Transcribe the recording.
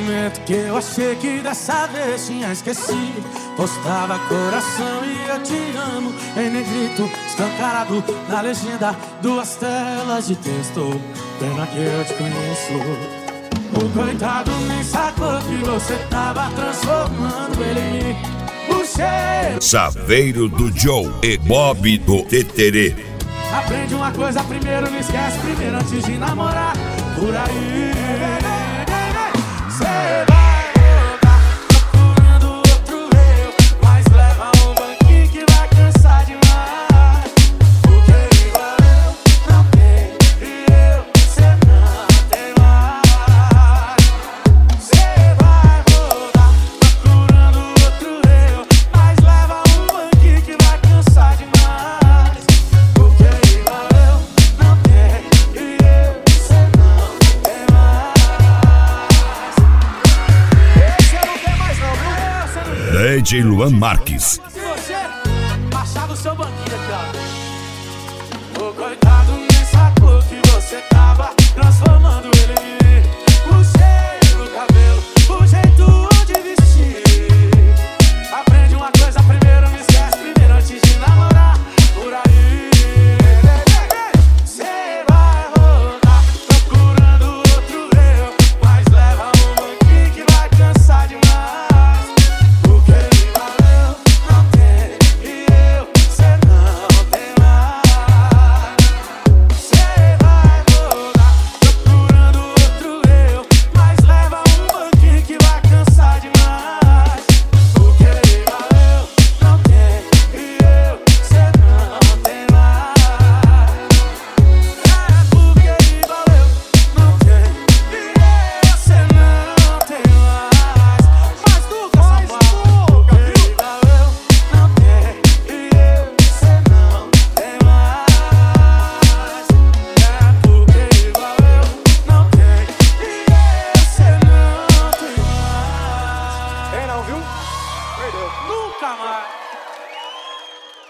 momento que eu achei que dessa vez tinha esquecido, postava coração e eu te amo em negrito, escancarado na legenda, 2 telas de texto. Pena que eu te conheço. O coitado nem sacou que você tava transformando ele em mim. O cheiro Chaveiro do Joe e Bob do Teterê. Aprende uma coisa primeiro, não esquece primeiro antes de namorar. Por aí cê vai voltar procurando outro eu, mas leva um banquinho que vai cansar demais. Porque igual eu não tenho e eu cê não tem mais. Cê vai voltar procurando outro eu, mas leva um banquinho que vai cansar demais. Porque igual eu não tenho e eu cê não tem mais. Esse eu não tenho mais não, viu? DJ Luan Marques.